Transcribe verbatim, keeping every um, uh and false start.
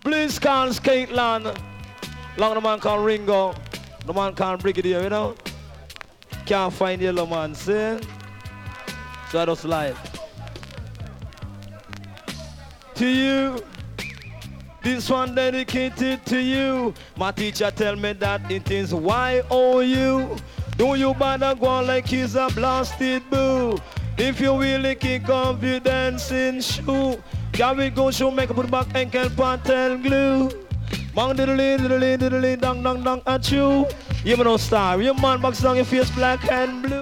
Please call Skateland. Long the man called Ringo. The man called Brigadier, you know. Can't find yellow man, see? So I just live. To you. This one dedicated to you. My teacher tell me that it is Y O U. Do you bother go on like he's a blasted boo? If you really keep confidence in shoe, can we go show make put back ankle pattern glue? Bang diddly diddly diddly dang dang dang at you. You know star, your man box down your face black and blue.